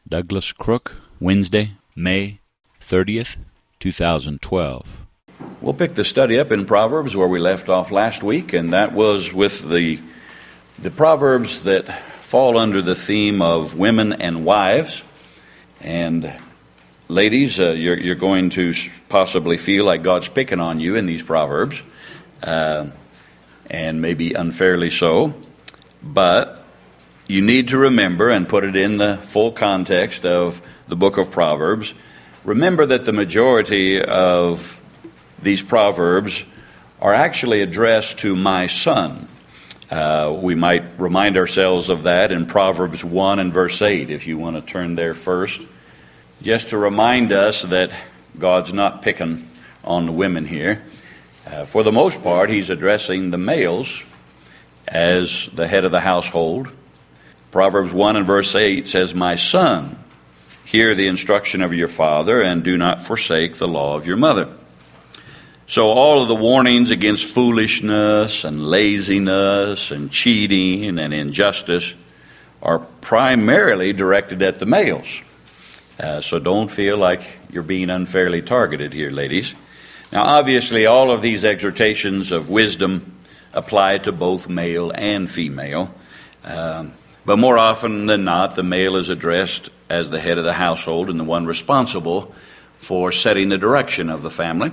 Douglas Crook, Wednesday, May 30th, 2012. We'll pick the study up in Proverbs where we left off last week, and that was with the Proverbs that fall under the theme of women and wives. And ladies, you're going to possibly feel like God's picking on you in these Proverbs, and maybe unfairly so. But you need to remember and put it in the full context of the book of Proverbs. Remember that the majority of these Proverbs are actually addressed to my son. We might remind ourselves of that in Proverbs 1 and verse 8, if you want to turn there first, just to remind us that God's not picking on the women here. For the most part, he's addressing the males as the head of the household. Proverbs 1 and verse 8 says, "My son, hear the instruction of your father, and do not forsake the law of your mother." So all of the warnings against foolishness and laziness and cheating and injustice are primarily directed at the males. So don't feel like you're being unfairly targeted here, ladies. Now, obviously, all of these exhortations of wisdom apply to both male and female. But more often than not, the male is addressed as the head of the household and the one responsible for setting the direction of the family.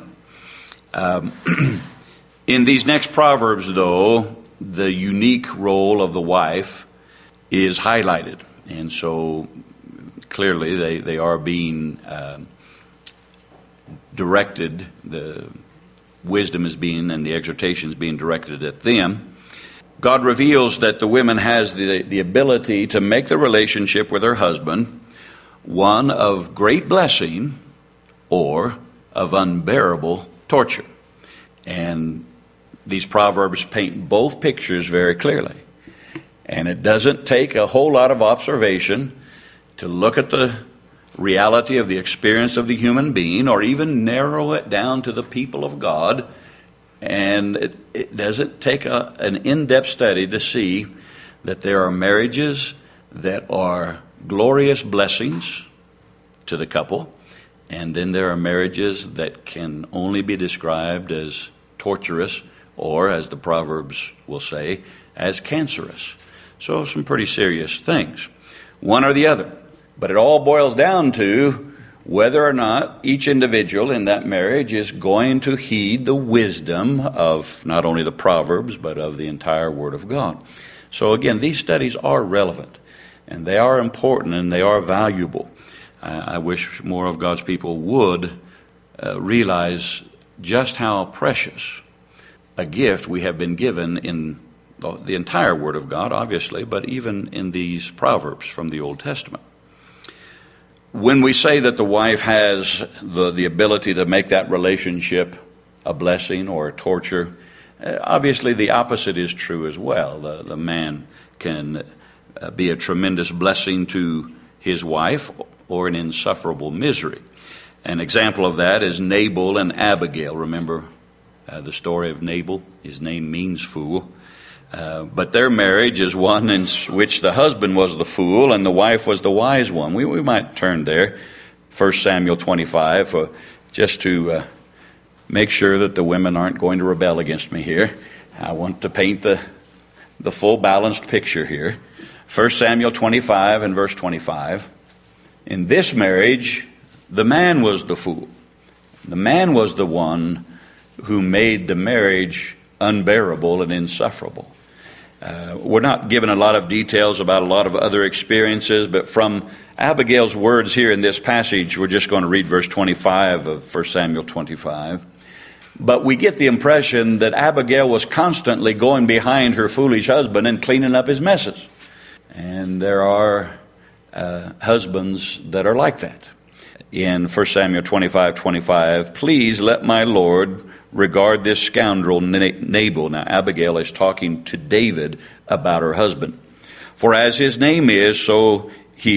In these next Proverbs, though, the unique role of the wife is highlighted. And so clearly they are being directed, the wisdom is being, and the exhortation is being directed at them. God reveals that the woman has the ability to make the relationship with her husband one of great blessing or of unbearable torture. And these Proverbs paint both pictures very clearly. And it doesn't take a whole lot of observation to look at the reality of the experience of the human being, or even narrow it down to the people of God. And it doesn't take an in-depth study to see that there are marriages that are glorious blessings to the couple, and then there are marriages that can only be described as torturous, or, as the Proverbs will say, as cancerous. So some pretty serious things, one or the other. But it all boils down to whether or not each individual in that marriage is going to heed the wisdom of not only the Proverbs, but of the entire Word of God. So again, these studies are relevant, and they are important, and they are valuable. I wish more of God's people would realize just how precious a gift we have been given in the entire Word of God, obviously, but even in these Proverbs from the Old Testament. When we say that the wife has the ability to make that relationship a blessing or a torture, obviously the opposite is true as well. The man can be a tremendous blessing to his wife or an insufferable misery. An example of that is Nabal and Abigail. Remember the story of Nabal? His name means fool. But their marriage is one in which the husband was the fool and the wife was the wise one. We might turn there, 1 Samuel 25, just to make sure that the women aren't going to rebel against me here. I want to paint the full balanced picture here. 1 Samuel 25 and verse 25. In this marriage, the man was the fool. The man was the one who made the marriage unbearable and insufferable. We're not given a lot of details about a lot of other experiences, but from Abigail's words here in this passage, we're just going to read verse 25 of 1 Samuel 25. But we get the impression that Abigail was constantly going behind her foolish husband and cleaning up his messes. And there are husbands that are like that. In 1 Samuel 25:25, "Please let my Lord regard this scoundrel Nabal." Now, Abigail is talking to David about her husband. "For as his name is, so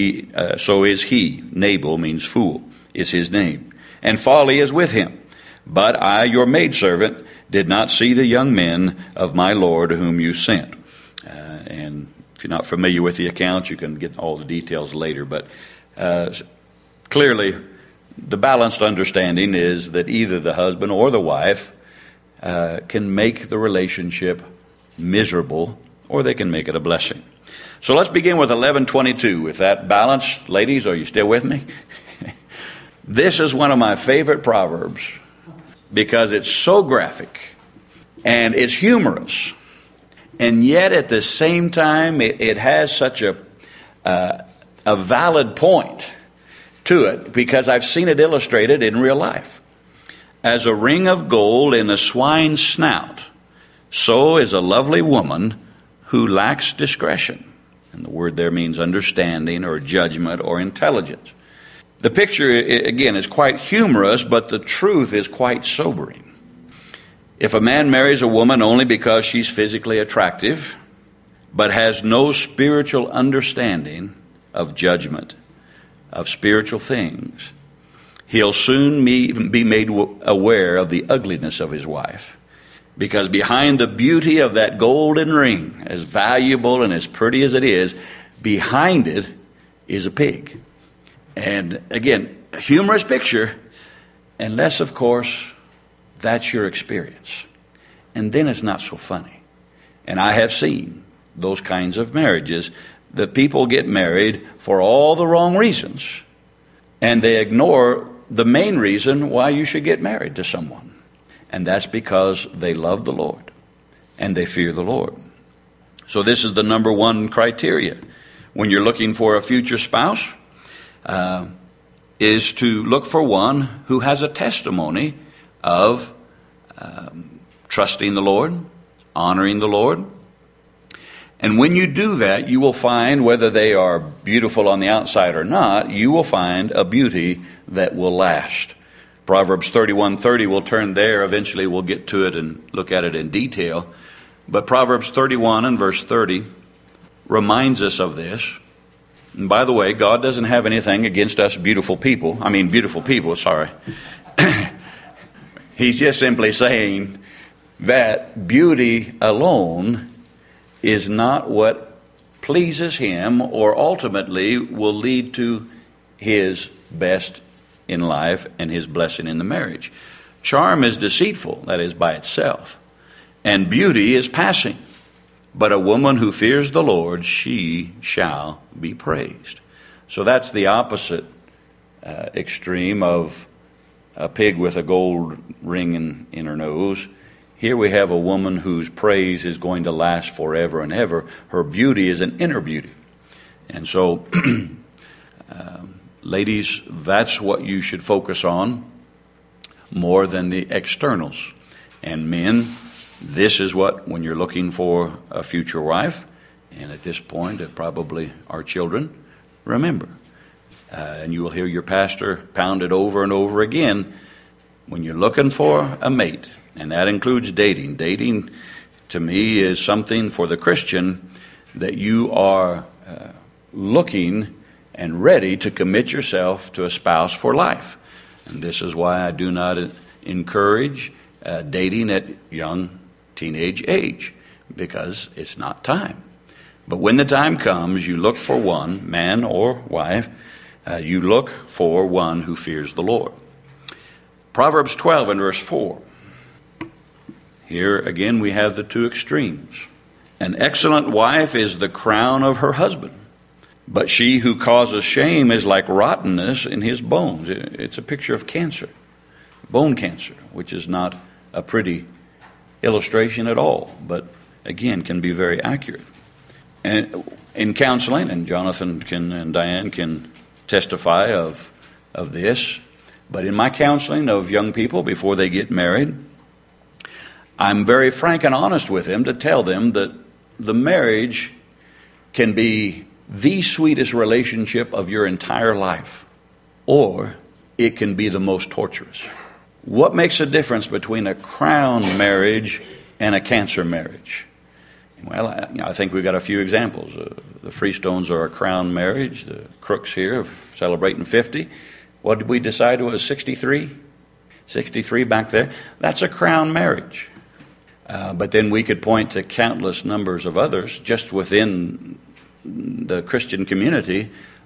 is he." Nabal means fool, is his name. "And folly is with him. But I, your maidservant, did not see the young men of my Lord whom you sent." And if you're not familiar with the account, you can get all the details later. But Clearly, the balanced understanding is that either the husband or the wife can make the relationship miserable, or they can make it a blessing. So let's begin with 11:22. With that balance, ladies, are you still with me? This is one of my favorite proverbs because it's so graphic and it's humorous, and yet at the same time it has such a valid point to it, because I've seen it illustrated in real life. As a ring of gold in a swine's snout, so is a lovely woman who lacks discretion. And the word there means understanding or judgment or intelligence. The picture, again, is quite humorous, but the truth is quite sobering. If a man marries a woman only because she's physically attractive, but has no spiritual understanding of judgment, of spiritual things, he'll soon be made aware of the ugliness of his wife. Because behind the beauty of that golden ring, as valuable and as pretty as it is, behind it is a pig. And again, a humorous picture, unless, of course, that's your experience. And then it's not so funny. And I have seen those kinds of marriages that people get married for all the wrong reasons, and they ignore the main reason why you should get married to someone. And that's because they love the Lord and they fear the Lord. So this is the number one criteria when you're looking for a future spouse, is to look for one who has a testimony of trusting the Lord, honoring the Lord. And when you do that, you will find, whether they are beautiful on the outside or not, you will find a beauty that will last. Proverbs 31:30, we'll turn there. Eventually we'll get to it and look at it in detail. But Proverbs 31 and verse 30 reminds us of this. And by the way, God doesn't have anything against us beautiful people. He's just simply saying that beauty alone is not what pleases Him or ultimately will lead to His best in life and His blessing in the marriage. Charm is deceitful, that is, by itself, and beauty is passing. But a woman who fears the Lord, she shall be praised. So that's the opposite extreme of a pig with a gold ring in her nose. Here we have a woman whose praise is going to last forever and ever. Her beauty is an inner beauty. And so, ladies, that's what you should focus on more than the externals. And men, this is what, when you're looking for a future wife, and at this point, probably our children, remember. And you will hear your pastor pound it over and over again. When you're looking for a mate, and that includes dating. Dating, to me, is something for the Christian that you are looking and ready to commit yourself to a spouse for life. And this is why I do not encourage dating at young teenage age, because it's not time. But when the time comes, you look for one, man or wife, you look for one who fears the Lord. Proverbs 12 and verse 4. Here again we have the two extremes. An excellent wife is the crown of her husband, but she who causes shame is like rottenness in his bones. It's a picture of cancer, bone cancer, which is not a pretty illustration at all, but again can be very accurate. And in counseling, and Jonathan and Diane can testify of this, but in my counseling of young people before they get married, I'm very frank and honest with them to tell them that the marriage can be the sweetest relationship of your entire life, or it can be the most torturous. What makes a difference between a crown marriage and a cancer marriage? Well, I think we've got a few examples. The Freestones are a crown marriage. The Crooks here are celebrating 50. What did we decide it was, 63? 63 back there. That's a crown marriage. But then we could point to countless numbers of others just within the Christian community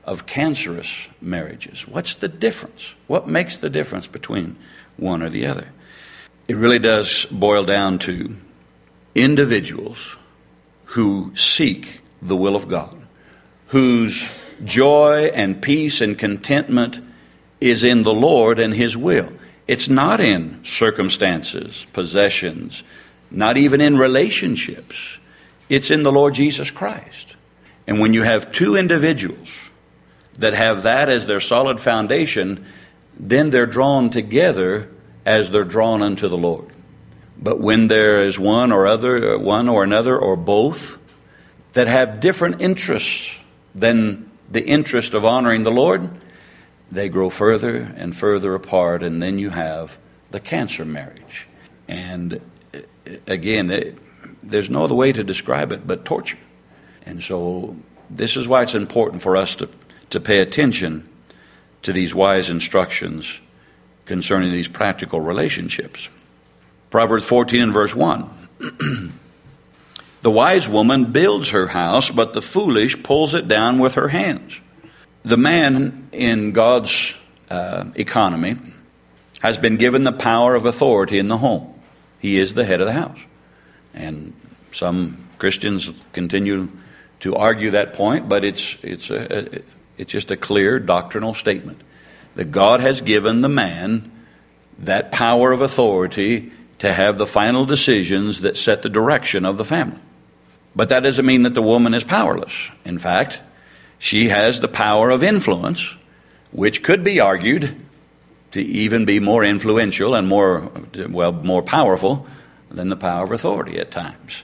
of cancerous marriages. What's the difference? What makes the difference between one or the other? It really does boil down to individuals who seek the will of God, whose joy and peace and contentment is in the Lord and His will. It's not in circumstances, possessions, not even in relationships. It's in the Lord Jesus Christ. And when you have two individuals that have that as their solid foundation, then they're drawn together as they're drawn unto the Lord. But when there is one or another, or both, that have different interests than the interest of honoring the Lord, they grow further and further apart, and then you have the cancer marriage. And again, there's no other way to describe it but torture. And so this is why it's important for us to pay attention to these wise instructions concerning these practical relationships. Proverbs 14 and verse 1. The wise woman builds her house, but the foolish pulls it down with her hands. The man in God's economy has been given the power of authority in the home. He is the head of the house. And some Christians continue to argue that point, but it's just a clear doctrinal statement that God has given the man that power of authority to have the final decisions that set the direction of the family. But that doesn't mean that the woman is powerless. In fact, she has the power of influence, which could be argued to even be more influential and more powerful than the power of authority at times.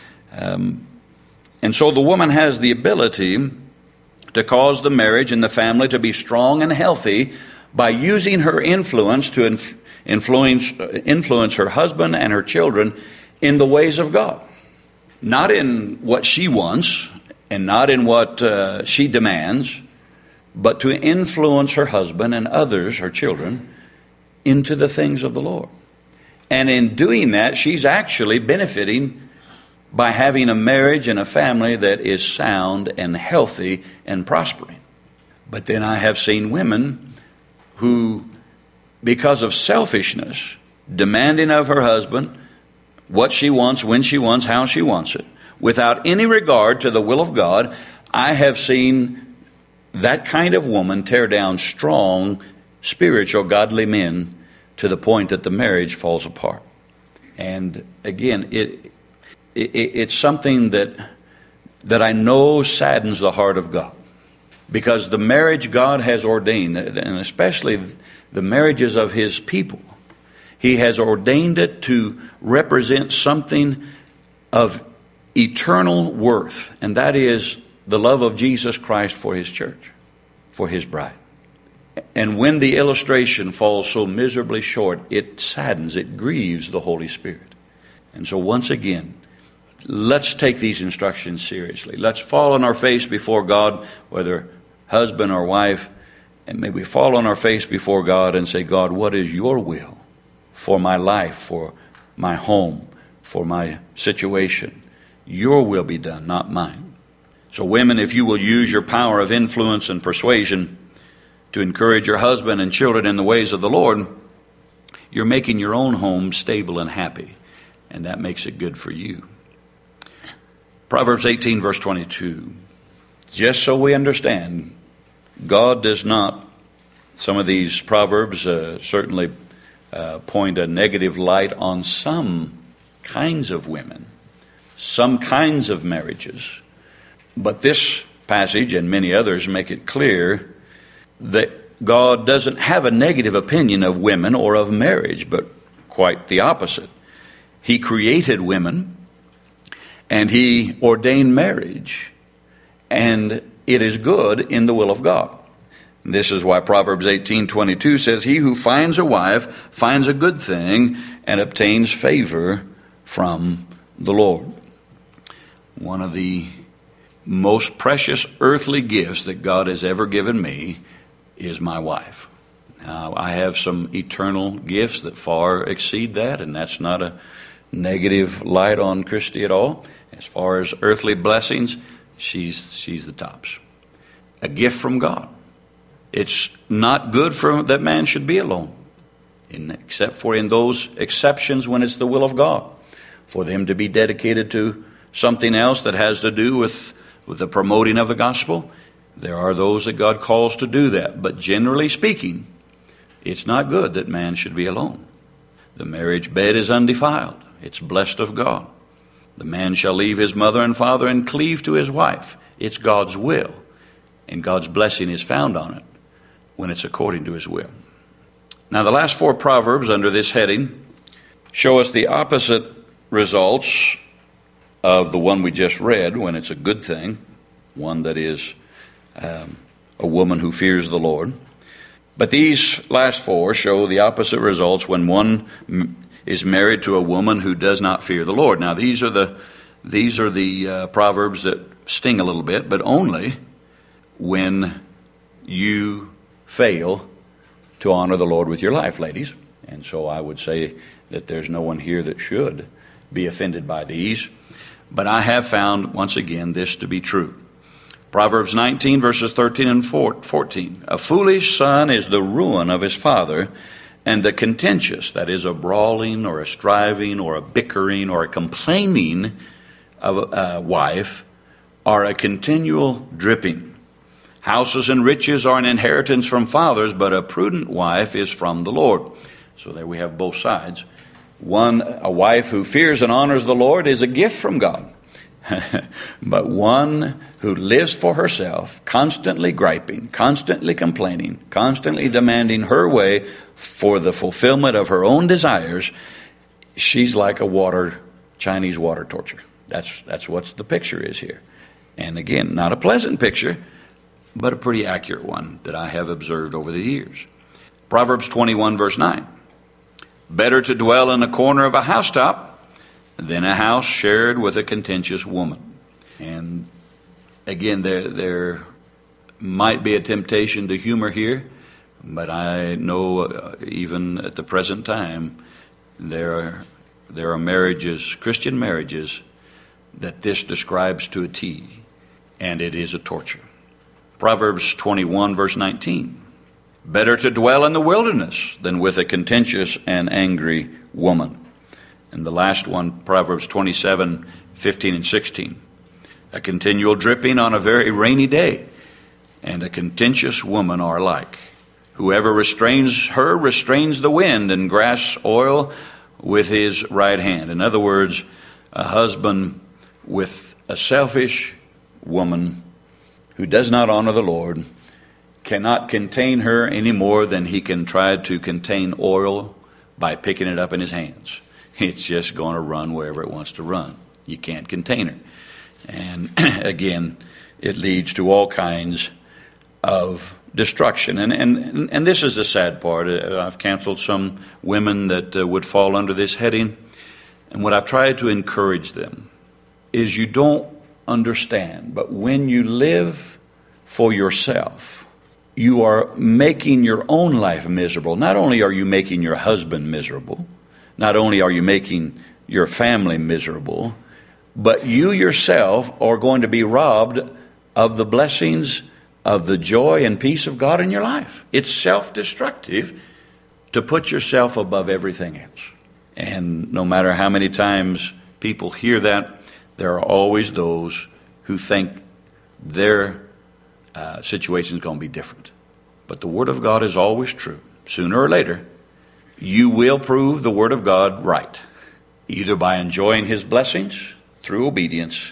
And so the woman has the ability to cause the marriage and the family to be strong and healthy by using her influence to influence her husband and her children in the ways of God. Not in what she wants and not in what she demands, but to influence her husband and others, her children, into the things of the Lord. And in doing that, she's actually benefiting by having a marriage and a family that is sound and healthy and prospering. But then I have seen women who, because of selfishness, demanding of her husband what she wants, when she wants, how she wants it, without any regard to the will of God, I have seen that kind of woman tear down strong, spiritual, godly men to the point that the marriage falls apart. And again, it's something that I know saddens the heart of God. Because the marriage God has ordained, and especially the marriages of His people, He has ordained it to represent something of eternal worth, and that is the love of Jesus Christ for His church, for His bride. And when the illustration falls so miserably short, it saddens, it grieves the Holy Spirit. And so once again, let's take these instructions seriously. Let's fall on our face before God, whether husband or wife, and may we fall on our face before God and say, God, what is your will for my life, for my home, for my situation? Your will be done, not mine. So women, if you will use your power of influence and persuasion to encourage your husband and children in the ways of the Lord, you're making your own home stable and happy, and that makes it good for you. Proverbs 18, verse 22. Just so we understand, God does not, some of these proverbs certainly point a negative light on some kinds of women, some kinds of marriages. But this passage and many others make it clear that God doesn't have a negative opinion of women or of marriage, but quite the opposite. He created women and He ordained marriage, and it is good in the will of God. This is why Proverbs 18:22 says, he who finds a wife finds a good thing and obtains favor from the Lord. One of the most precious earthly gifts that God has ever given me is my wife. Now, I have some eternal gifts that far exceed that, and that's not a negative light on Christy at all. As far as earthly blessings, she's the tops. a gift from God. It's not good for that man should be alone, except for in those exceptions when it's the will of God, for them to be dedicated to something else that has to do with the promoting of the gospel. There are those that God calls to do that. But generally speaking, it's not good that man should be alone. The marriage bed is undefiled. It's blessed of God. The man shall leave his mother and father and cleave to his wife. It's God's will, and God's blessing is found on it when it's according to his will. Now, the last 4 Proverbs under this heading show us the opposite results of the one we just read when it's a good thing, one that is a woman who fears the Lord. But these last 4 show the opposite results when one is married to a woman who does not fear the Lord. Now, these are the Proverbs that sting a little bit, but only when you fail to honor the Lord with your life, ladies. And so I would say that there's no one here that should be offended by these. But I have found, once again, this to be true. Proverbs 19, verses 13 and 14. A foolish son is the ruin of his father, and the contentious, that is a brawling or a striving or a bickering or a complaining of a wife, are a continual dripping. Houses and riches are an inheritance from fathers, but a prudent wife is from the Lord. So there we have both sides. A wife who fears and honors the Lord is a gift from God. But one who lives for herself, constantly griping, constantly complaining, constantly demanding her way for the fulfillment of her own desires, she's like a Chinese water torture. That's what the picture is here. And again, not a pleasant picture, but a pretty accurate one that I have observed over the years. Proverbs 21, verse 9. Better to dwell in a corner of a housetop than a house shared with a contentious woman. And again, there might be a temptation to humor here, but I know even at the present time, there are marriages, Christian marriages, that this describes to a T, and it is a torture. Proverbs 21, verse 19. Better to dwell in the wilderness than with a contentious and angry woman. And the last one, Proverbs 27, 15 and 16. A continual dripping on a very rainy day and a contentious woman are alike. Whoever restrains her restrains the wind and grasps oil with his right hand. In other words, a husband with a selfish woman who does not honor the Lord cannot contain her any more than he can try to contain oil by picking it up in his hands. It's just going to run wherever it wants to run. You can't contain her. And again, it leads to all kinds of destruction. And this is the sad part. I've counseled some women that would fall under this heading. And what I've tried to encourage them is you don't understand, but when you live for yourself, you are making your own life miserable. Not only are you making your husband miserable, not only are you making your family miserable, but you yourself are going to be robbed of the blessings of the joy and peace of God in your life. It's self-destructive to put yourself above everything else. And no matter how many times people hear that, there are always those who think their situation is going to be different. But the Word of God is always true. Sooner or later, you will prove the Word of God right, either by enjoying His blessings through obedience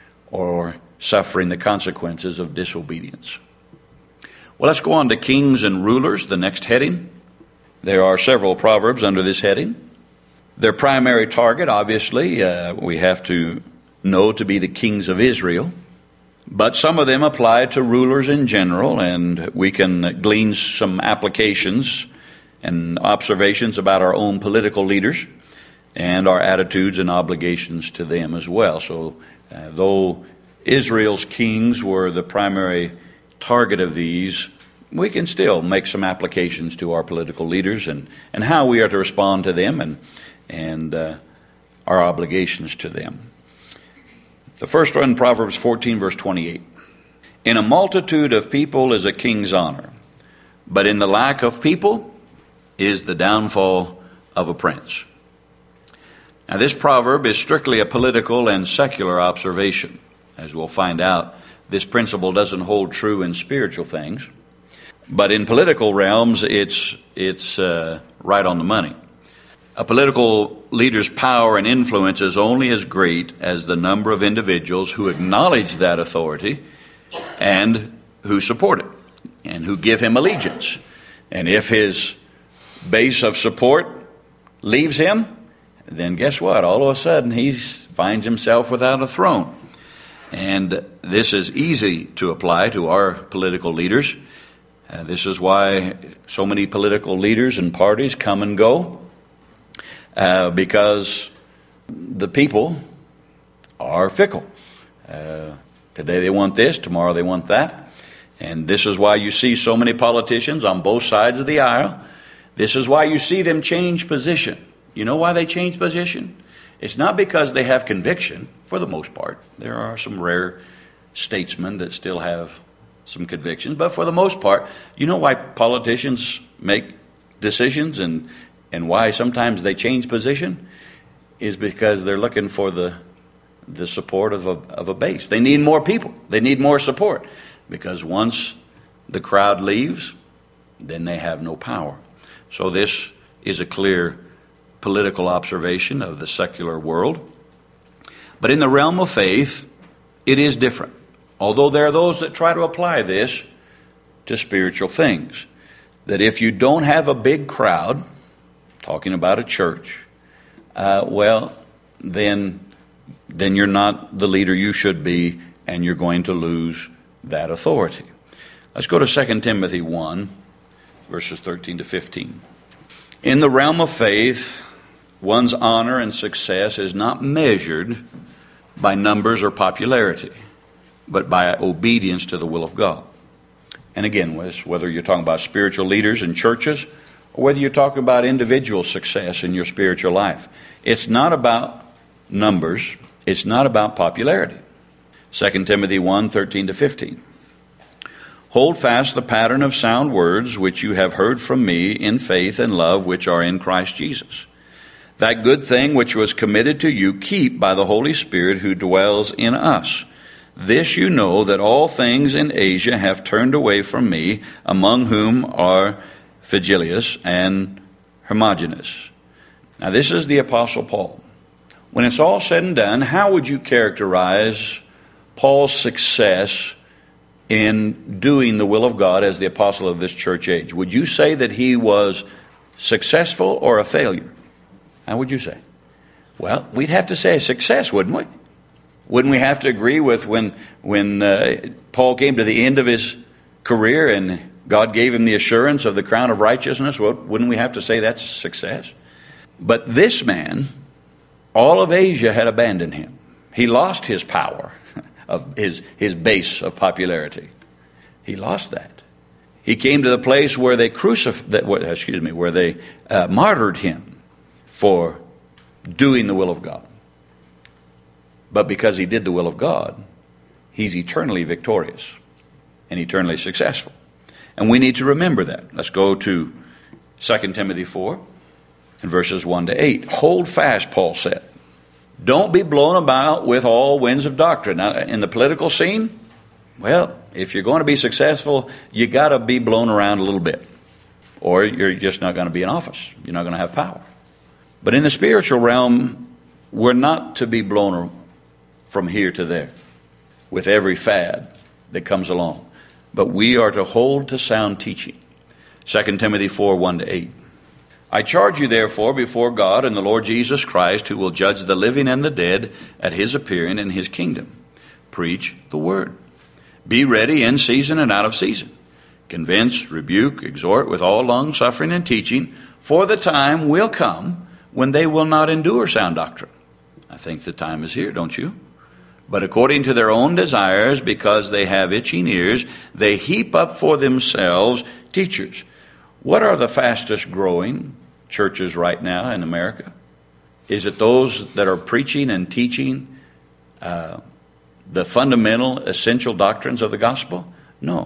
or suffering the consequences of disobedience. Well, let's go on to kings and rulers, the next heading. There are several proverbs under this heading. Their primary target, obviously, we have to know to be the kings of Israel. But some of them apply to rulers in general, and we can glean some applications and observations about our own political leaders and our attitudes and obligations to them as well. So though Israel's kings were the primary target of these, we can still make some applications to our political leaders and how we are to respond to them and our obligations to them. The first one, Proverbs 14, verse 28. In a multitude of people is a king's honor, but in the lack of people is the downfall of a prince. Now, this proverb is strictly a political and secular observation. As we'll find out, this principle doesn't hold true in spiritual things, but in political realms, it's right on the money. A political leader's power and influence is only as great as the number of individuals who acknowledge that authority and who support it and who give him allegiance. And if his base of support leaves him, then guess what? All of a sudden he finds himself without a throne. And this is easy to apply to our political leaders. This is why so many political leaders and parties come and go, because the people are fickle. Today they want this, tomorrow they want that. And this is why you see so many politicians on both sides of the aisle. This is why you see them change position. You know why they change position? It's not because they have conviction, for the most part. There are some rare statesmen that still have some convictions, but for the most part, you know why politicians make decisions and why sometimes they change position? Is because they're looking for the support of a base. They need more people. They need more support. Because once the crowd leaves, then they have no power. So this is a clear political observation of the secular world. But in the realm of faith, it is different. Although there are those that try to apply this to spiritual things. That if you don't have a big crowd, talking about a church, then you're not the leader you should be, and you're going to lose that authority. Let's go to 2 Timothy 1, verses 13 to 15. In the realm of faith, one's honor and success is not measured by numbers or popularity, but by obedience to the will of God. And again, whether you're talking about spiritual leaders in churches, or whether you're talking about individual success in your spiritual life, it's not about numbers, it's not about popularity. 2 Timothy 1, 13 to 15. Hold fast the pattern of sound words which you have heard from me in faith and love which are in Christ Jesus. That good thing which was committed to you keep by the Holy Spirit who dwells in us. This you know, that all things in Asia have turned away from me, among whom are Phygellus and Hermogenes. Now this is the Apostle Paul. When it's all said and done, how would you characterize Paul's success in doing the will of God as the apostle of this church age? Would you say that he was successful or a failure? How would you say? Well, we'd have to say a success, wouldn't we? Wouldn't we have to agree with when Paul came to the end of his career and God gave him the assurance of the crown of righteousness? Well, wouldn't we have to say that's a success? But this man, all of Asia had abandoned him. He lost his power of his base of popularity. He lost that. He came to the place where they where they martyred him for doing the will of God. But because he did the will of God, he's eternally victorious and eternally successful. And we need to remember that. Let's go to 2 Timothy 4 and verses 1 to 8. Hold fast, Paul said. Don't be blown about with all winds of doctrine. Now, in the political scene, well, if you're going to be successful, you got to be blown around a little bit. Or you're just not going to be in office. You're not going to have power. But in the spiritual realm, we're not to be blown from here to there with every fad that comes along. But we are to hold to sound teaching. 2 Timothy 4, 1 to 8. I charge you therefore before God and the Lord Jesus Christ, who will judge the living and the dead at his appearing in his kingdom. Preach the word. Be ready in season and out of season. Convince, rebuke, exhort with all long suffering and teaching, for the time will come when they will not endure sound doctrine. I think the time is here, don't you? But according to their own desires, because they have itching ears, they heap up for themselves teachers. What are the fastest growing churches right now in America? Is it those that are preaching and teaching the fundamental, essential doctrines of the gospel? No.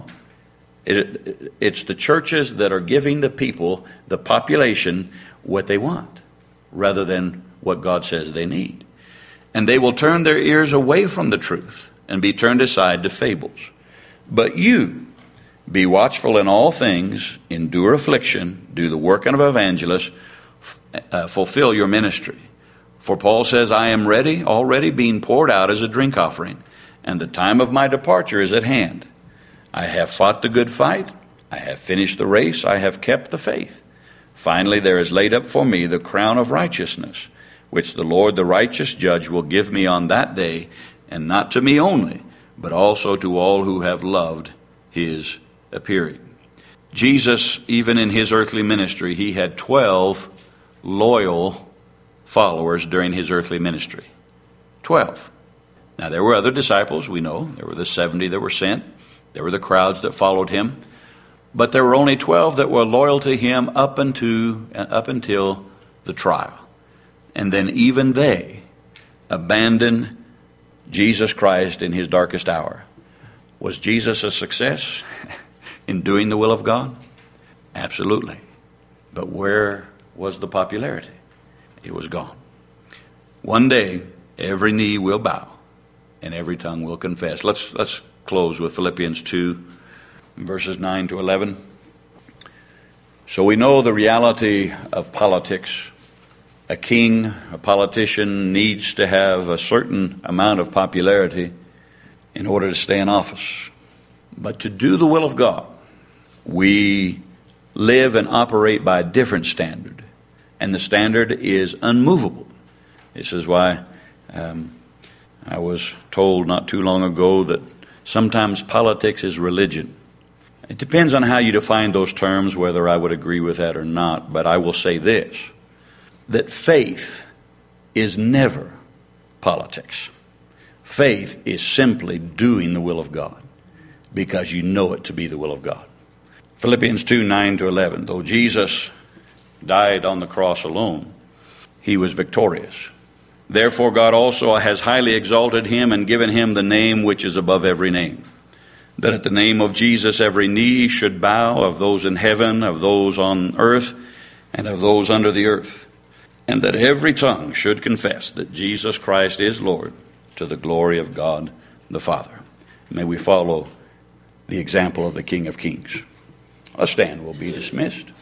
It's the churches that are giving the people, the population, what they want, rather than what God says they need. And they will turn their ears away from the truth and be turned aside to fables. But you, be watchful in all things, endure affliction, do the work of an evangelist, fulfill your ministry. For Paul says, I am ready, already being poured out as a drink offering, and the time of my departure is at hand. I have fought the good fight, I have finished the race, I have kept the faith. Finally, there is laid up for me the crown of righteousness, which the Lord, the righteous judge, will give me on that day, and not to me only, but also to all who have loved his appearing. Jesus, even in his earthly ministry, he had 12 loyal followers during his earthly ministry. 12. Now, there were other disciples, we know. There were the 70 that were sent. There were the crowds that followed him. But there were only 12 that were loyal to him up until the trial. And then even they abandoned Jesus Christ in his darkest hour. Was Jesus a success in doing the will of God? Absolutely. But where was the popularity? It was gone. One day, every knee will bow and every tongue will confess. Let's close with Philippians 2, verses 9 to 11. So we know the reality of politics. A king, a politician, needs to have a certain amount of popularity in order to stay in office. But to do the will of God, we live and operate by a different standard. And the standard is unmovable. This is why I was told not too long ago that sometimes politics is religion. It depends on how you define those terms, whether I would agree with that or not. But I will say this, that faith is never politics. Faith is simply doing the will of God because you know it to be the will of God. Philippians 2, 9 to 11. Though Jesus died on the cross alone, he was victorious. Therefore God also has highly exalted him and given him the name which is above every name, that at the name of Jesus every knee should bow, of those in heaven, of those on earth, and of those under the earth, and that every tongue should confess that Jesus Christ is Lord, to the glory of God the Father. May we follow the example of the King of Kings. Let's stand. We'll be dismissed.